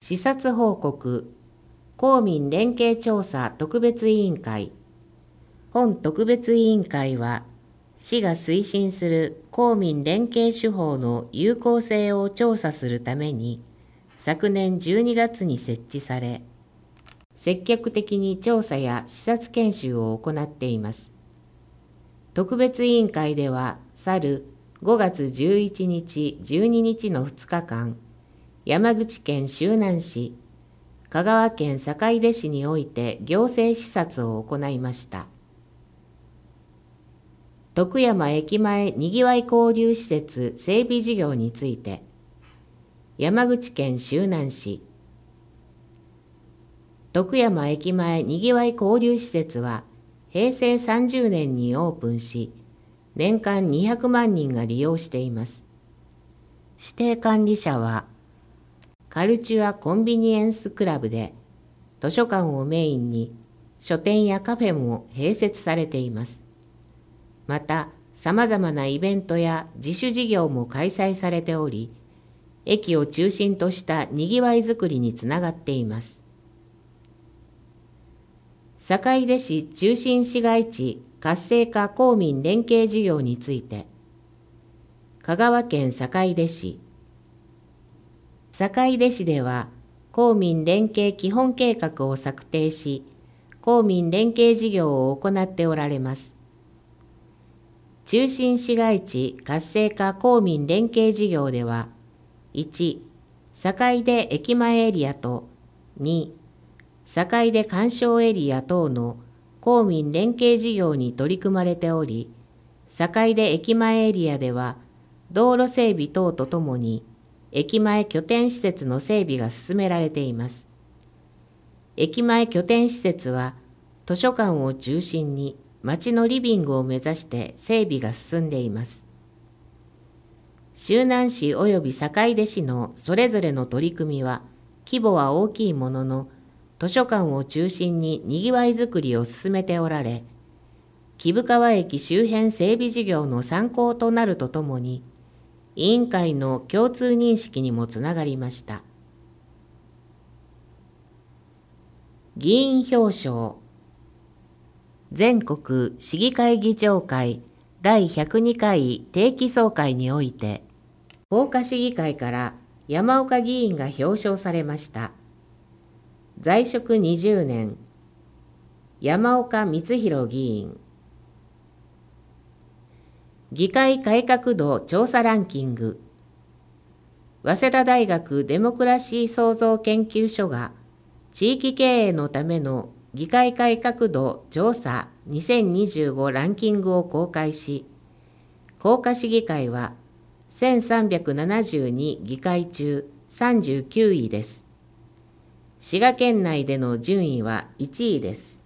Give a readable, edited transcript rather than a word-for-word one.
視察報告公民連携調査特別委員会。本特別委員会は、市が推進する公民連携手法の有効性を調査するために、昨年12月に設置され、積極的に調査や視察研修を行っています。特別委員会では、去る5月11日、12日の2日間、山口県周南市、香川県坂出市において行政視察を行いました。徳山駅前にぎわい交流施設整備事業について、山口県周南市、徳山駅前にぎわい交流施設は、平成30年にオープンし、年間200万人が利用しています。指定管理者は、カルチュア・コンビニエンス・クラブで、図書館をメインに書店やカフェも併設されています。また、さまざまなイベントや自主事業も開催されており、駅を中心としたにぎわいづくりにつながっています。坂出市中心市街地活性化公民連携事業について、香川県坂出市。坂出市では、公民連携基本計画を策定し、公民連携事業を行っておられます。中心市街地活性化公民連携事業では、1、坂出駅前エリアと、2、坂出鑑賞エリア等の公民連携事業に取り組まれており、坂出駅前エリアでは、道路整備等とともに、駅前拠点施設の整備が進められています。駅前拠点施設は、図書館を中心に街のリビングを目指して整備が進んでいます。周南市及び坂出市のそれぞれの取り組みは、規模は大きいものの、図書館を中心ににぎわいづくりを進めておられ、貴生川駅周辺整備事業の参考となるとともに、委員会の共通認識にもつながりました。議員表彰。全国市議会議長会第102回定期総会において、甲賀市議会から山岡議員が表彰されました。在職20年、山岡光弘議員。議会改革度調査ランキング。早稲田大学デモクラシー創造研究所が地域経営のための議会改革度調査2025ランキングを公開し、甲賀市議会は1372議会中39位です。滋賀県内での順位は1位です。